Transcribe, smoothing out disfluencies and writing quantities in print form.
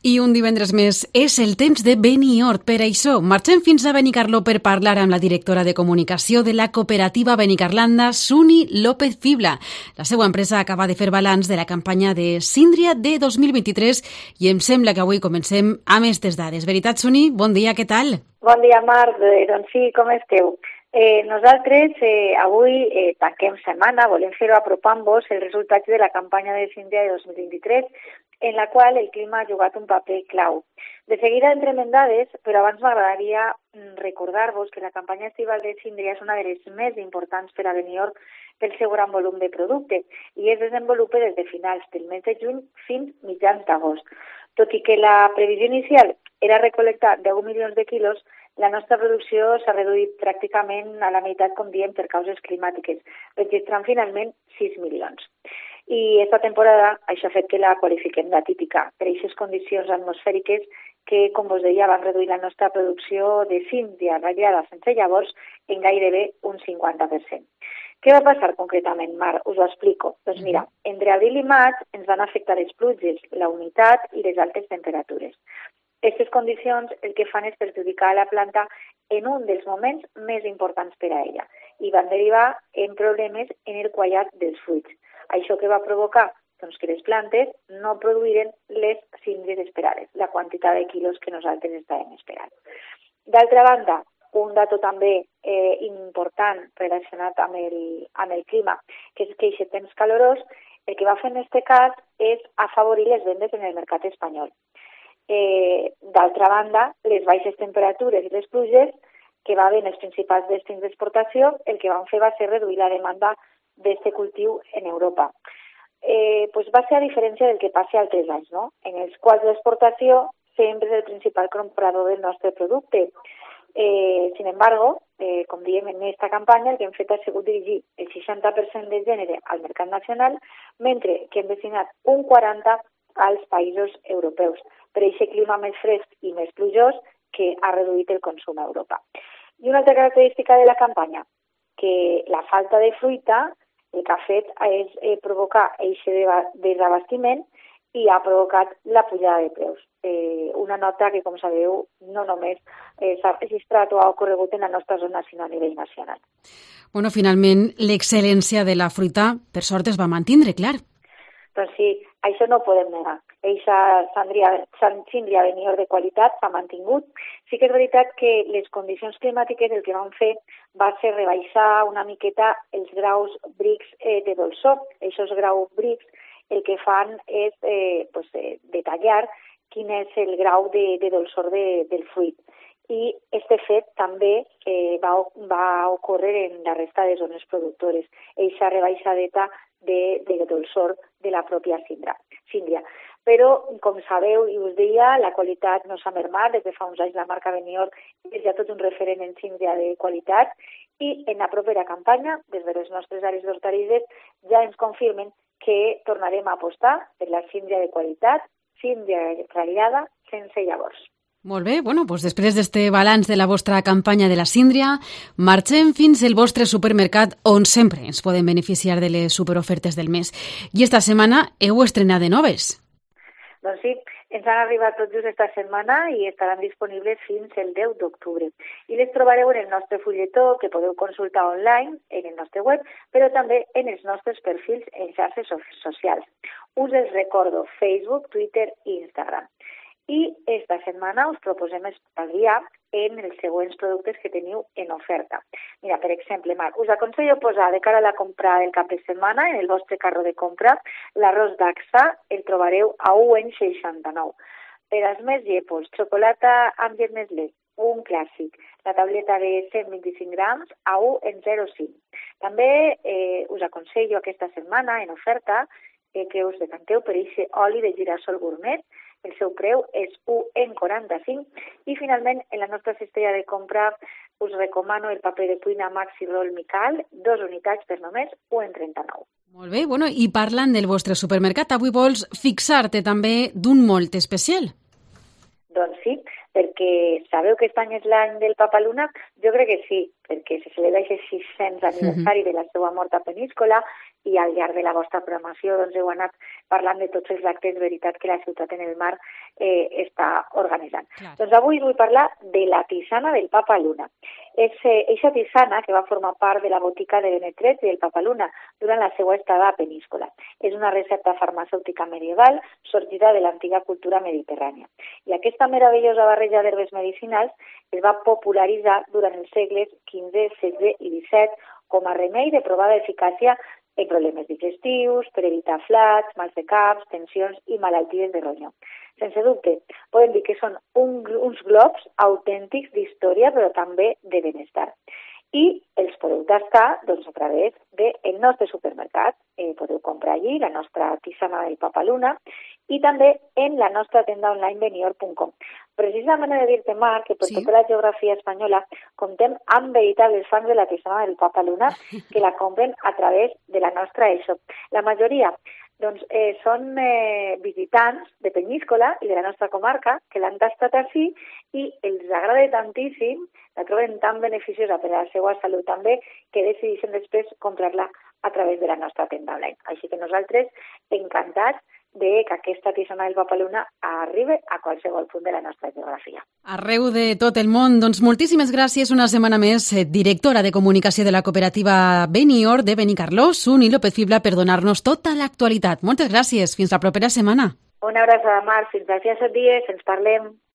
I un divendres més és el temps de Benihort. Per això, marxem fins a Benicarló per parlar amb la directora de comunicació de la cooperativa Benicarlanda, Suni López Fibla. La seva empresa acaba de fer balanç de la campanya de Síndria de 2023 i em sembla que avui comencem amb aquestes dades. Veritat, Suni? Bon dia, què tal? Bon dia, Marc. Doncs sí, com esteu? Nosaltres avui tanquem setmana, volem fer-ho apropant-vos els resultats de la campanya de Síndria de 2023, en la qual el clima ha jugat un paper clau. De seguida entrem en dades, però abans m'agradaria recordar-vos que la campanya estival de Síndria és una de les més importants per a Benihort pel seu gran volum de producte i es desenvolupa des de finals del mes de juny fins mitjans d'agost. Tot i que la previsió inicial era recol·lectar 10 milions de quilos, la nostra producció s'ha reduït pràcticament a la meitat, com diem, per causes climàtiques, registrant finalment 6 milions. I aquesta temporada això ha fet que la qualifiquem d'atípica per aquestes condicions atmosfèriques que, com vos deia, van reduir la nostra producció de síndria ratllada sense llavors en gairebé un 50%. Què va passar concretament, Marc? Us ho explico. Doncs mira, entre abril i maig ens van afectar les pluges, la humitat i les altes temperatures. Aquestes condicions el que fan és perjudicar la planta en un dels moments més importants per a ella i van derivar en problemes en el quallat dels fruits. Això que va provocar doncs, que les plantes no produïren les síndries esperades, la quantitat de quilos que nosaltres estàvem esperant. D'altra banda, un dato també important relacionat amb el clima, que és que aquest temps calorós, el que va fer en aquest cas és afavorir les vendes en el mercat espanyol. D'altra banda, les baixes temperatures i les pluges que va haver en els principals destins d'exportació, el que van fer va ser reduir la demanda d'aquest cultiu en Europa. Va ser a diferència del que passa altres anys, no? En els quals l'exportació sempre és el principal comprador del nostre producte. Sin embargo, com diem en aquesta campanya, el que hem fet ha sigut dirigir el 60% del gènere al mercat nacional, mentre que hem destinat un 40% als països europeus, per aquest clima més fresc i més plujós que ha reduït el consum a Europa. I una altra característica de la campanya, que la falta de fruita el que ha fet és provocar aquest desabastiment i ha provocat la pujada de preus. Una nota que, com sabeu, no només s'ha registrat o ha ocorregut en la nostra zona, sinó a nivell nacional. Bueno, finalment, l'excel·lència de la fruita, per sort, es va mantindre, clar. Doncs sí, això no ho podem negar. Eixa síndria Benihort de qualitat s'ha mantingut. Sí que és veritat que les condicions climàtiques el que van fer va ser rebaixar una miqueta els graus Brix de dolçor. Aquests graus Brix el que fan és detallar quin és el grau de dolçor del fruit. I aquest fet també va ocórrer en la resta de zones productores. Eixa rebaixadeta de dolçor de la pròpia síndria. Però, com sabeu, i us deia, la qualitat no s'ha mermat. Des de fa uns anys la marca Benihort és ja tot un referent en síndria de qualitat i en la propera campanya, des de les nostres àrees d'hortalisses, ja ens confirmen que tornarem a apostar per la síndria de qualitat, síndria ratllada sense llavors. Molt bé, doncs després d'este balanç de la vostra campanya de la síndria, marxem fins al vostre supermercat on sempre ens podem beneficiar de les superofertes del mes. I esta setmana heu estrenat de noves. Doncs sí, ens han arribat tot just esta setmana i estaran disponibles fins el 10 d'octubre. I les trobareu en el nostre fulletó, que podeu consultar online en el nostre web, però també en els nostres perfils en xarxes socials. Us els recordo: Facebook, Twitter i Instagram. I esta setmana us proposem estalviar en els següents productes que teniu en oferta. Mira, per exemple, Marc, us aconsello posar de cara a la compra del cap de setmana en el vostre carro de compra l'arròs Dacsa, el trobareu a 1,69. Per als més llepos, xocolata amb llet Nestlé, un clàssic, la tauleta de 125 grams a 1,05. També us aconsello aquesta setmana en oferta que us decanteu per aquest oli de girassol gourmet. El seu preu és 1,45 i finalment en la nostra cistella de compra us recomano el paper de cuina Maxi Roll Mical, 2 unitats per només 1,39. Molt bé, i parlant del vostre supermercat, avui vols fixar-te també d'un molt especial. Doncs sí, perquè sabeu que aquest any és l'any del Papaluna? Jo crec que sí, perquè se celebra aquest 600 aniversari de la seva mort a Peníscola i al llarg de la vostra programació doncs, heu anat parlant de tots els actes de veritat que la ciutat en el mar està organitzant. Clar. Doncs avui vull parlar de la tisana del Papaluna. És eixa tisana que va formar part de la botica de Benetret i del Papaluna durant la seva estada a Peníscola. És una recepta farmacèutica medieval sorgida de l'antiga cultura mediterrània. I aquesta meravellosa barreja d'herbes medicinals es va popularitzar durant els segles XV, XVI i XVII com a remei de provada eficàcia en problemes digestius, per evitar flats, mals de caps, tensions i malalties de ronyó. Sense dubte, podem dir que són uns globs autèntics d'història, però també de benestar. I els podeu tastar doncs, a través del nostre supermercat. Podeu comprar allí la nostra tisana del Papaluna i també en la nostra tenda online benior.com. Precisament he de dir-te, Marc, que per tota la geografia espanyola comptem amb veritables fans de la tisana del Papaluna que la compren a través de la nostra eShop. La majoria doncs, són visitants de Peníscola i de la nostra comarca que l'han tastat així i els agrada tantíssim, la troben tan beneficiosa per a la seva salut també, que decideixen després comprar-la a través de la nostra tenda online. Així que nosaltres encantats de que aquesta tisana del Papaluna arribi a qualsevol punt de la nostra geografia. Arreu de tot el món, doncs moltíssimes gràcies una setmana més, directora de comunicació de la cooperativa Benior de Benicarló, Suni López Fibla, per donar-nos tota l'actualitat. Moltes gràcies, fins la propera setmana. Una abraçada, Marc, fins d'aquí a 7 dies, ens parlem.